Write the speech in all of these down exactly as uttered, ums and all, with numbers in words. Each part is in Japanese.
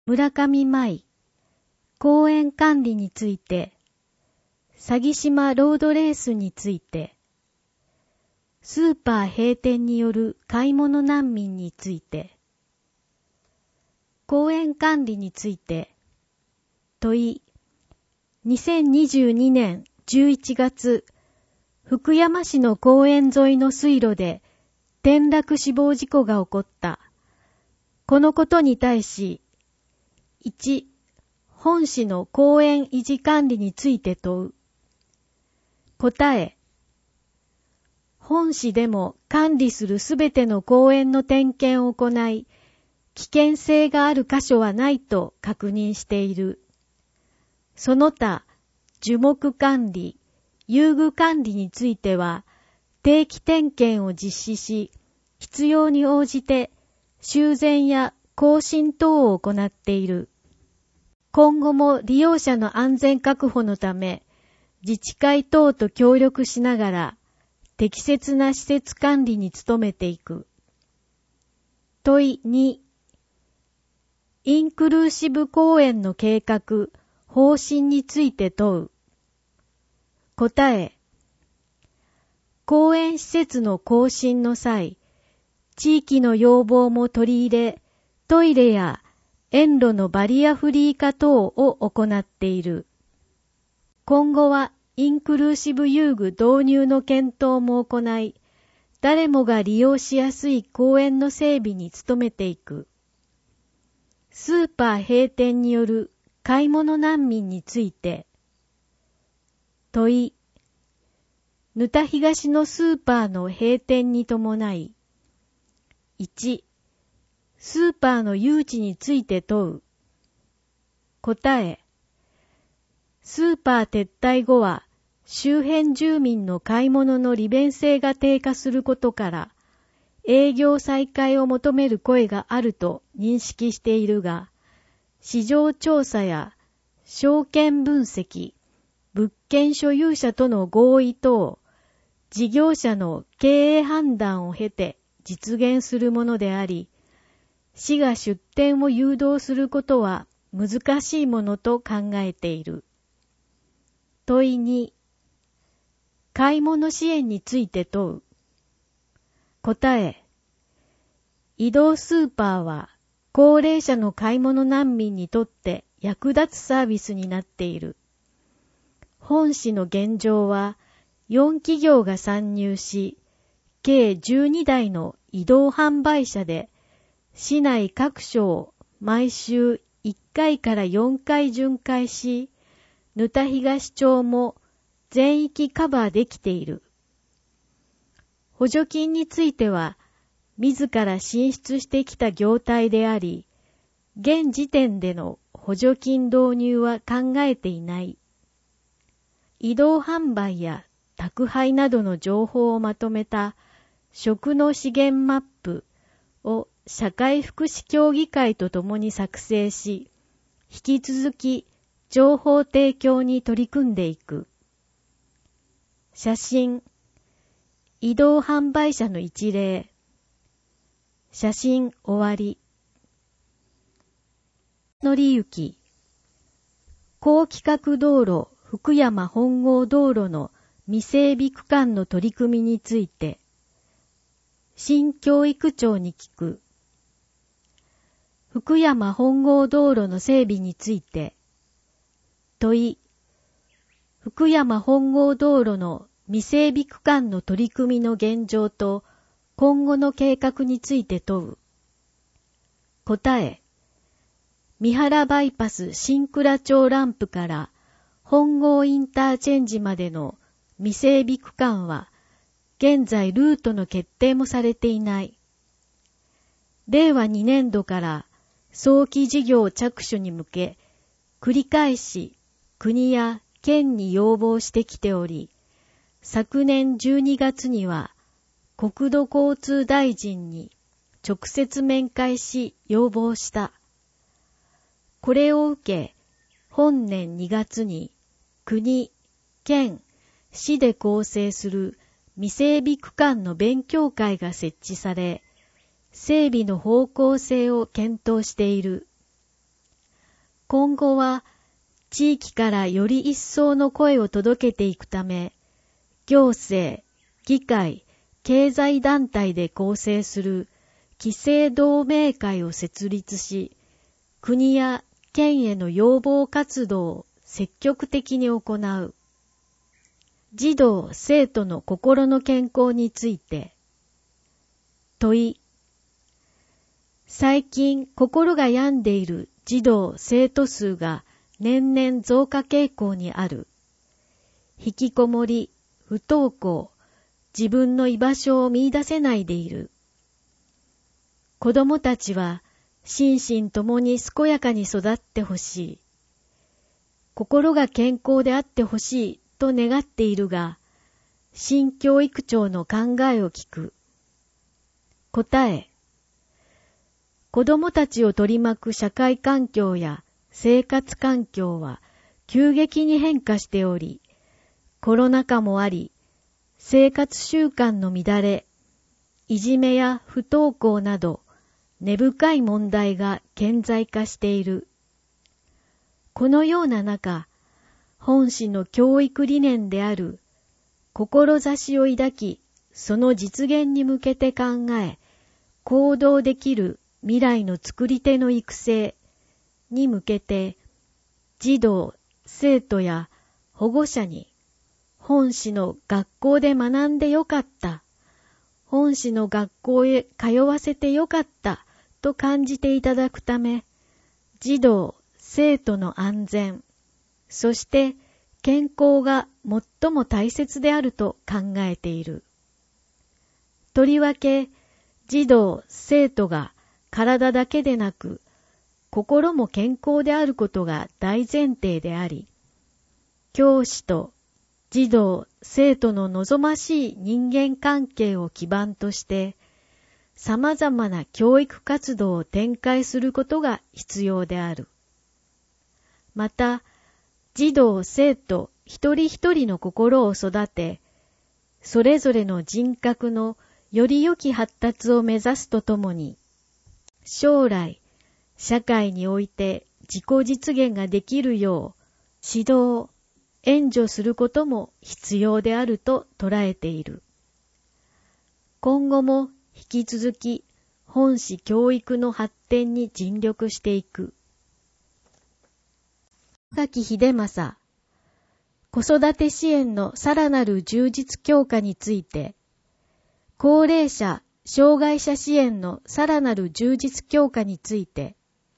村上舞、公園管理について、鷺島ロードレースについて、スーパー閉店による買い物難民について、公園管理について、問い、にせんにじゅうにねんじゅういちがつ、福山市の公園沿いの水路で転落死亡事故が起こった。このことに対し、いち、本市の公園維持管理について問う。答え、本市でも管理するすべての公園の点検を行い、危険性がある箇所はないと確認している。その他、樹木管理、遊具管理については、定期点検を実施し、必要に応じて修繕や更新等を行っている。今後も利用者の安全確保のため、自治会等と協力しながら、適切な施設管理に努めていく。問いに、インクルーシブ公園の計画、方針について問う。答え、公園施設の更新の際、地域の要望も取り入れ、トイレや園路のバリアフリー化等を行っている。今後はインクルーシブ遊具導入の検討も行い、誰もが利用しやすい公園の整備に努めていく。スーパー閉店による買い物難民について、問い、沼田東のスーパーの閉店に伴い、いち、スーパーの誘致について問う。答え、スーパー撤退後は周辺住民の買い物の利便性が低下することから営業再開を求める声があると認識しているが、市場調査や証券分析、物件所有者との合意等、事業者の経営判断を経て実現するものであり、市が出店を誘導することは難しいものと考えている。問いに、買い物支援について問う。答え、移動スーパーは高齢者の買い物難民にとって役立つサービスになっている。本市の現状はよん企業が参入し、計じゅうにだいの移動販売車で市内各所を毎週いっかいからよんかい巡回し、沼田東町も全域カバーできている。補助金については、自ら進出してきた業態であり、現時点での補助金導入は考えていない。移動販売や宅配などの情報をまとめた食の資源マップを社会福祉協議会とともに作成し、引き続き情報提供に取り組んでいく。写真、移動販売車の一例。写真終わり。乗り行き。高規格道路福山本郷道路の未整備区間の取り組みについて、新教育庁に聞く。福山本郷道路の整備について、問い、福山本郷道路の未整備区間の取り組みの現状と今後の計画について問う。答え、三原バイパス新倉町ランプから本郷インターチェンジまでの未整備区間は現在ルートの決定もされていない。れいわにねんどから早期事業着手に向け、繰り返し国や県に要望してきており、昨年じゅうにがつには国土交通大臣に直接面会し要望した。これを受け、本年にがつに国、県、市で構成する未整備区間の勉強会が設置され、整備の方向性を検討している。 今後は地域からより一層の声を届けていくため、行政、議会、経済団体で構成する規制同盟会を設立し、国や県への要望活動を積極的に行う。児童・生徒の心の健康について。問い。最近心が病んでいる児童・生徒数が年々増加傾向にある。引きこもり、不登校、自分の居場所を見出せないでいる。子供たちは心身ともに健やかに育ってほしい。心が健康であってほしいと願っているが、新教育長の考えを聞く。答え。子供たちを取り巻く社会環境や生活環境は急激に変化しており、コロナ禍もあり、生活習慣の乱れ、いじめや不登校など根深い問題が顕在化している。このような中、本市の教育理念である志を抱き、その実現に向けて考え、行動できる未来の作り手の育成に向けて、児童、生徒や保護者に、本市の学校で学んでよかった、本市の学校へ通わせてよかったと感じていただくため、児童、生徒の安全、そして健康が最も大切であると考えている。とりわけ、児童、生徒が体だけでなく、心も健康であることが大前提であり、教師と児童・生徒の望ましい人間関係を基盤として、様々な教育活動を展開することが必要である。また、児童・生徒一人一人の心を育て、それぞれの人格のより良き発達を目指すとともに、将来、社会において自己実現ができるよう、指導、援助することも必要であると捉えている。今後も引き続き本市教育の発展に尽力していく。崎秀正、子育て支援のさらなる充実強化について、高齢者・障害者支援のさらなる充実強化について、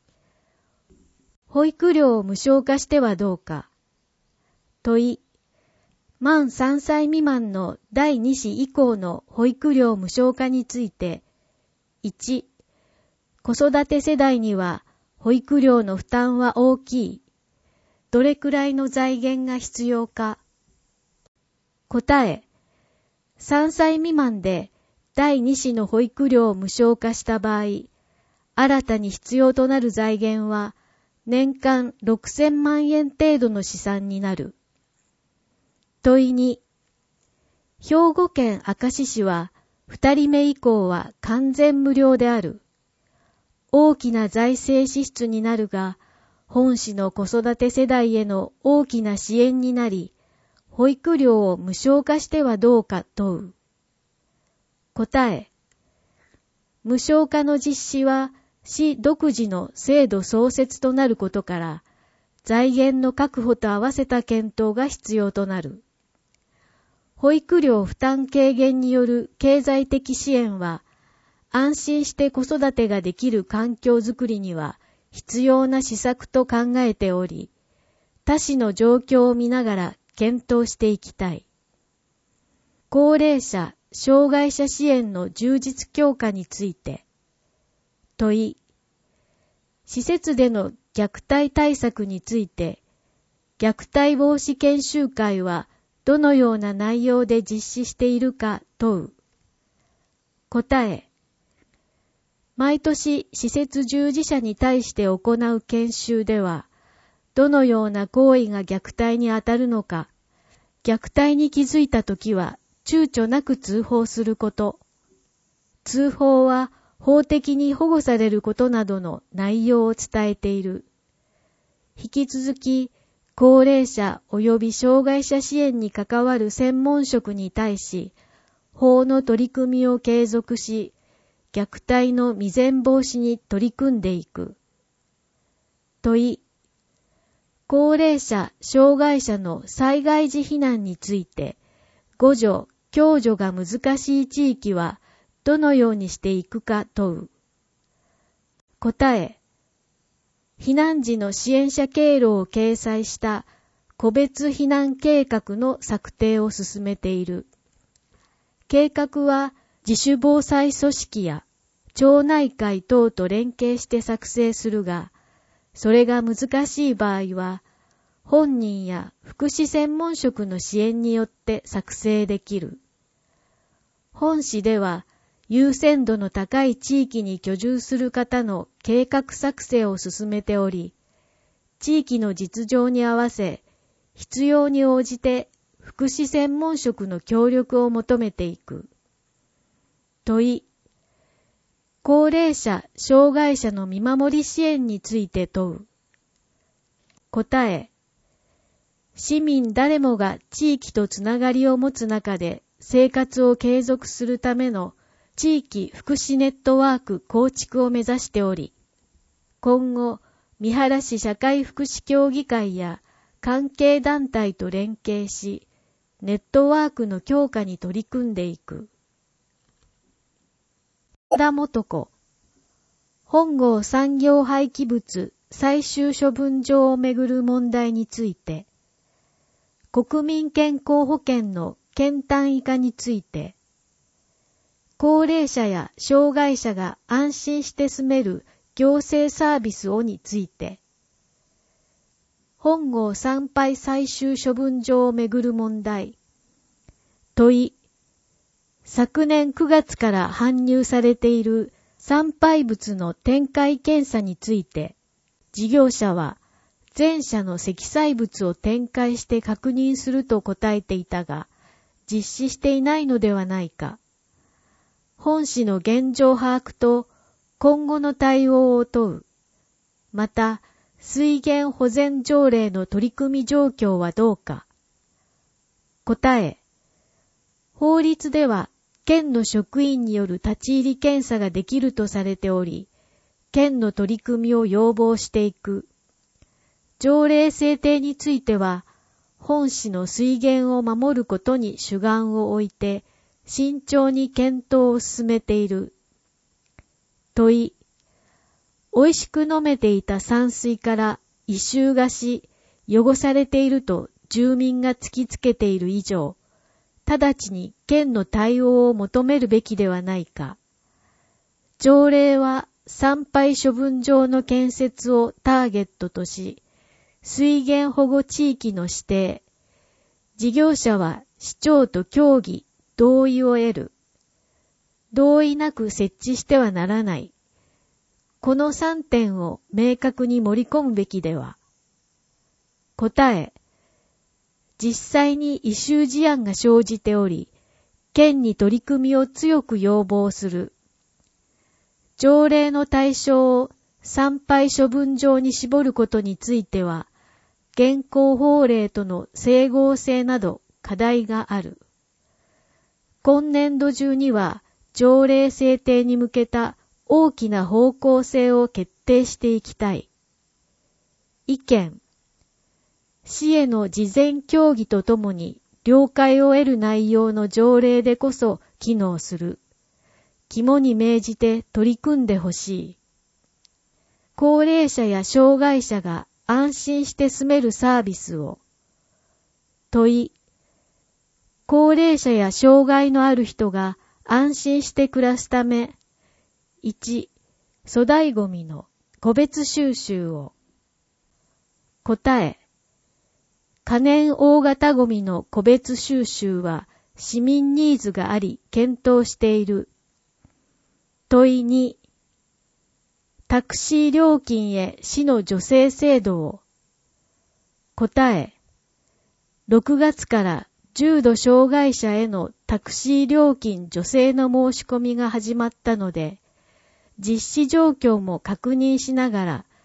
保育料を無償化してはどうか。問い、満さんさい未満のだいに子以降の保育料無償化について、いち、子育て世代には保育料の負担は大きい。どれくらいの財源が必要か。答え、さんさい未満でだいに子の保育料を無償化した場合、新たに必要となる財源は年間ろくせんまんえん程度の試算になる。問いに、兵庫県明石市は二人目以降は完全無料である。大きな財政支出になるが、本市の子育て世代への大きな支援になり、保育料を無償化してはどうか問う。答え、無償化の実施は市独自の制度創設となることから、財源の確保と合わせた検討が必要となる。保育料負担軽減による経済的支援は、安心して子育てができる環境づくりには必要な施策と考えており、他市の状況を見ながら検討していきたい。高齢者・障害者支援の充実強化について、問い、施設での虐待対策について、虐待防止研修会はどのような内容で実施しているか問う。答え、毎年施設従事者に対して行う研修では、どのような行為が虐待にあたるのか、虐待に気づいたときは躊躇なく通報すること、通報は法的に保護されることなどの内容を伝えている。 引き続き高齢者及び障害者支援に関わる専門職に対し、法の取り組みを継続し、虐待の未然防止に取り組んでいく。問い、高齢者、障害者の災害時避難について、互助、共助が難しい地域はどのようにしていくか問う。答え、避難時の支援者経路を掲載した個別避難計画の策定を進めている。計画は自主防災組織や町内会等と連携して作成するが、それが難しい場合は、本人や福祉専門職の支援によって作成できる。本市では、優先度の高い地域に居住する方の計画作成を進めており、地域の実情に合わせ、必要に応じて福祉専門職の協力を求めていく。問い、高齢者・障害者の見守り支援について問う。答え、市民誰もが地域とつながりを持つ中で生活を継続するための地域福祉ネットワーク構築を目指しており、今後、三原市社会福祉協議会や関係団体と連携し、ネットワークの強化に取り組んでいく。田元子、本郷産業廃棄物最終処分場をめぐる問題について、国民健康保険の減単以下について、高齢者や障害者が安心して住める行政サービスをについて、本郷産廃最終処分場をめぐる問題、問い、昨年くがつから搬入されている産廃物の展開検査について、事業者は全社の積載物を展開して確認すると答えていたが、実施していないのではないか。本市の現状把握と今後の対応を問う。また、水源保全条例の取り組み状況はどうか。答え、法律では県の職員による立ち入り検査ができるとされており、県の取り組みを要望していく。条例制定については、本市の水源を守ることに主眼を置いて、慎重に検討を進めている。問い、美味しく飲めていた山水から異臭がし、汚されていると住民が突きつけている以上、直ちに県の対応を求めるべきではないか。条例は産廃処分場の建設をターゲットとし、水源保護地域の指定、事業者は市長と協議、同意を得る。同意なく設置してはならない。このさんてんを明確に盛り込むべきでは。答え、実際に異臭事案が生じており、県に取り組みを強く要望する。条例の対象を産廃処分場に絞ることについては、現行法令との整合性など課題がある。今年度中には条例制定に向けた大きな方向性を決定していきたい。意見。市への事前協議とともに了解を得る内容の条例でこそ機能する。肝に銘じて取り組んでほしい。高齢者や障害者が安心して住めるサービスを。問い。高齢者や障害のある人が安心して暮らすため、いち、粗大ごみの個別収集を。答え、可燃大型ごみの個別収集は市民ニーズがあり検討している。問いに、タクシー料金へ市の助成制度を。答え、ろくがつから重度障害者へのタクシー料金助成の申し込みが始まったので、実施状況も確認しながら、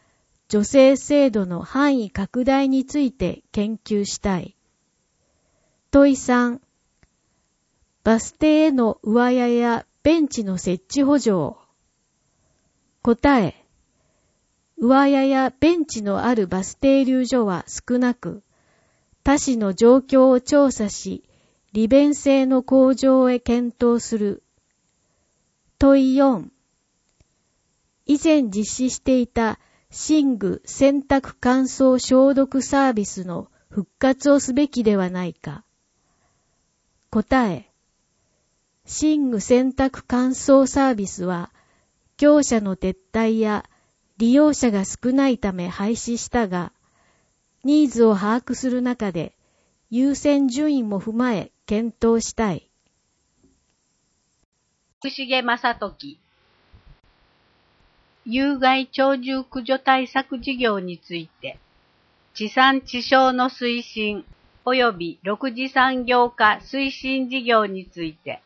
助成制度の範囲拡大について研究したい。問いさん、バス停への上屋やベンチの設置補助。答え、上屋やベンチのあるバス停留所は少なく、他市の状況を調査し、利便性の向上へ検討する。問いよん、以前実施していた寝具洗濯乾燥消毒サービスの復活をすべきではないか。答え、寝具洗濯乾燥サービスは、業者の撤退や利用者が少ないため廃止したが、ニーズを把握する中で優先順位も踏まえ検討したい。 福重正時、有害鳥獣駆除対策事業について、地産地消の推進及び六次産業化推進事業について、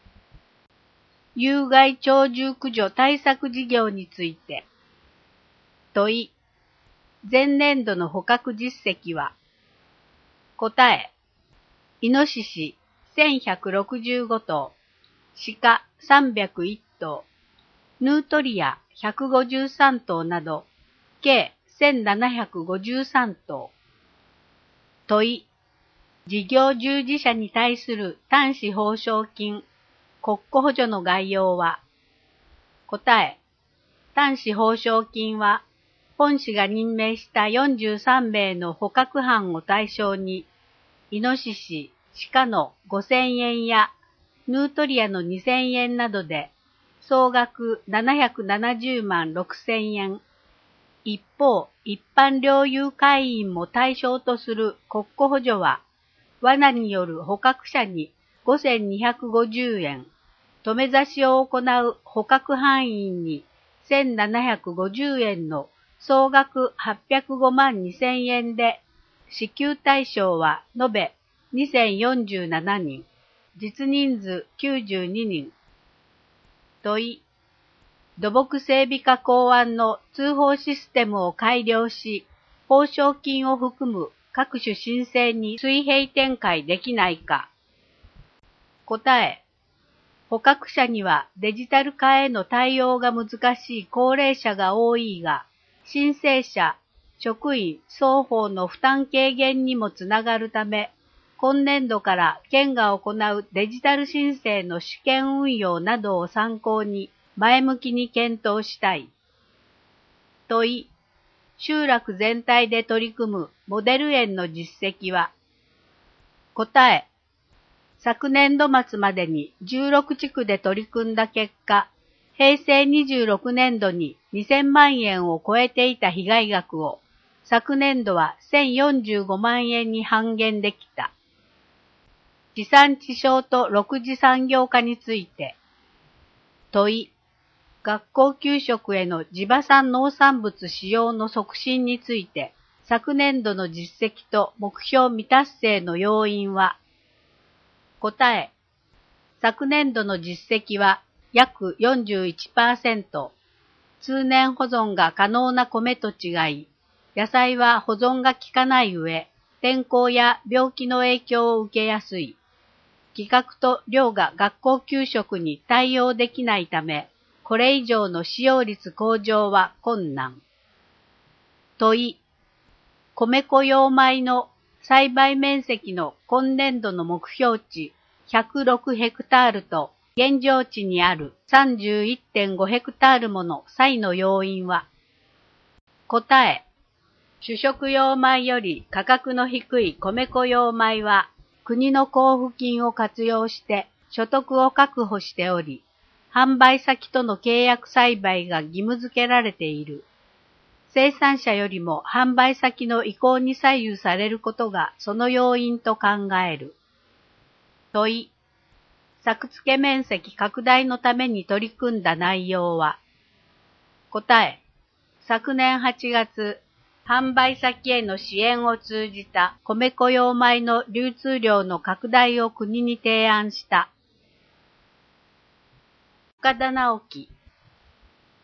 有害鳥獣駆除対策事業について、問い、前年度の捕獲実績は、答え、イノシシせんひゃくろくじゅうごとう、鹿さんびゃくいちとう、ヌートリアひゃくごじゅうさんとうなど、計せんななひゃくごじゅうさんとう。問い、事業従事者に対する単子報奨金、国庫補助の概要は、答え、単子報奨金は、本市が任命したよんじゅうさんめいの捕獲犯を対象に、イノシシ、鹿のごせんえんや、ヌートリアのにせんえんなどで、総額ななひゃくななじゅうまんろくせんえん。一方、一般猟友会員も対象とする国庫補助は、罠による捕獲者にごせんにひゃくごじゅうえん、止め刺しを行う捕獲班員にせんななひゃくごじゅうえんの総額はっぴゃくごまんにせんえんで、支給対象は延べにせんよんじゅうななにん、実人数きゅうじゅうににん。問い、土木整備課考案の通報システムを改良し、報奨金を含む各種申請に水平展開できないか。答え、捕獲者にはデジタル化への対応が難しい高齢者が多いが、申請者、職員双方の負担軽減にもつながるため、今年度から県が行うデジタル申請の試験運用などを参考に前向きに検討したい。問い、集落全体で取り組むモデル園の実績は、答え、昨年度末までにじゅうろくちくで取り組んだ結果、へいせいにじゅうろくねんどににせんまんえんを超えていた被害額を、昨年度はせんよんじゅうごまんえんに半減できた。地産地消と六次産業化について。問い、学校給食への地場産農産物使用の促進について、昨年度の実績と目標未達成の要因は、答え、昨年度の実績は約 よんじゅういちパーセント、通年保存が可能な米と違い、野菜は保存が効かない上、天候や病気の影響を受けやすい。規格と量が学校給食に対応できないため、これ以上の使用率向上は困難。問い、米粉用米の栽培面積の今年度の目標値ひゃくろくヘクタールと現状値にある さんじゅういってんごヘクタールもの差異の要因は、答え、主食用米より価格の低い米粉用米は国の交付金を活用して所得を確保しており、販売先との契約栽培が義務付けられている。生産者よりも販売先の意向に左右されることがその要因と考える。問い、作付面積拡大のために取り組んだ内容は、答え、昨年はちがつ、販売先への支援を通じた米粉用米の流通量の拡大を国に提案した。岡田直樹、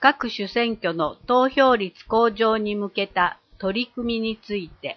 各種選挙の投票率向上に向けた取り組みについて。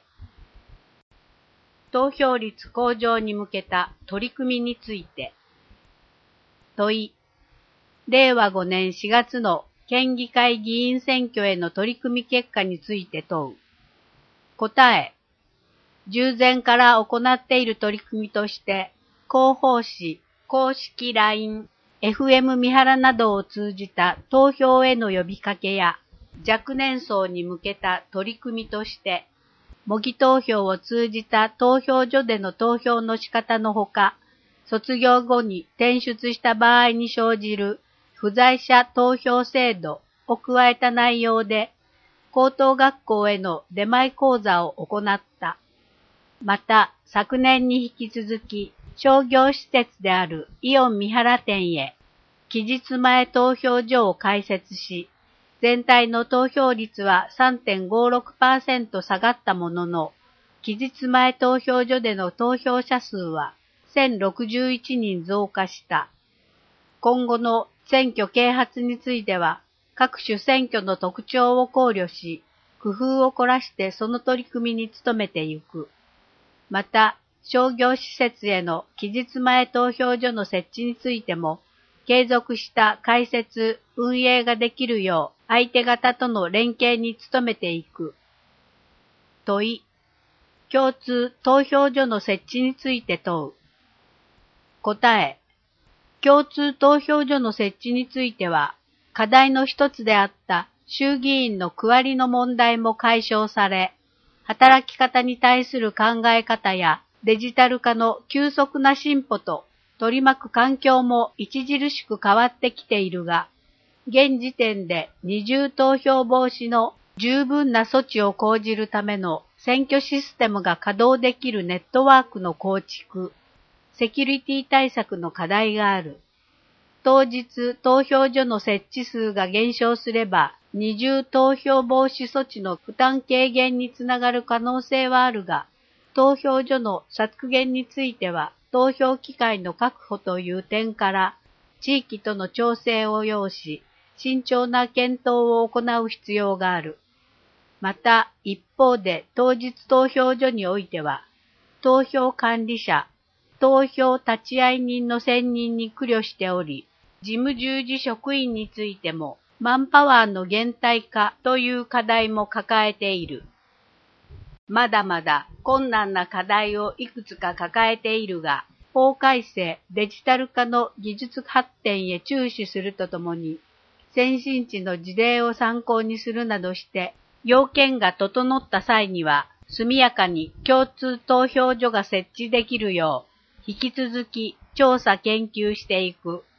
投票率向上に向けた取り組みについて。問い。れいわごねんしがつの県議会議員選挙への取り組み結果について問う。答え。従前から行っている取り組みとして、広報誌、公式 ライン、エフエム 三原などを通じた投票への呼びかけや、若年層に向けた取り組みとして、模擬投票を通じた投票所での投票の仕方のほか、卒業後に転出した場合に生じる不在者投票制度を加えた内容で、高等学校への出前講座を行った。また、昨年に引き続き、商業施設であるイオン三原店へ、期日前投票所を開設し、全体の投票率は さんてんごろくパーセント 下がったものの、期日前投票所での投票者数はせんろくじゅういちにん増加した。今後の選挙啓発については、各種選挙の特徴を考慮し、工夫を凝らしてその取り組みに努めていく。また、商業施設への期日前投票所の設置についても、継続した開設、運営ができるよう相手方との連携に努めていく。問い。共通投票所の設置について問う。答え。共通投票所の設置については、課題の一つであった衆議院の区割りの問題も解消され、働き方に対する考え方やデジタル化の急速な進歩と取り巻く環境も著しく変わってきているが、現時点で二重投票防止の十分な措置を講じるための選挙システムが稼働できるネットワークの構築、セキュリティ対策の課題がある。当日投票所の設置数が減少すれば、二重投票防止措置の負担軽減につながる可能性はあるが、投票所の削減については、投票機会の確保という点から、地域との調整を要し、慎重な検討を行う必要がある。また、一方で当日投票所においては、投票管理者、投票立会人の選任に苦慮しており、事務従事職員についても、マンパワーの減退化という課題も抱えている。まだまだ困難な課題をいくつか抱えているが、法改正、デジタル化の技術発展へ注視するとともに、先進地の事例を参考にするなどして、要件が整った際には、速やかに共通投票所が設置できるよう、引き続き調査研究していく。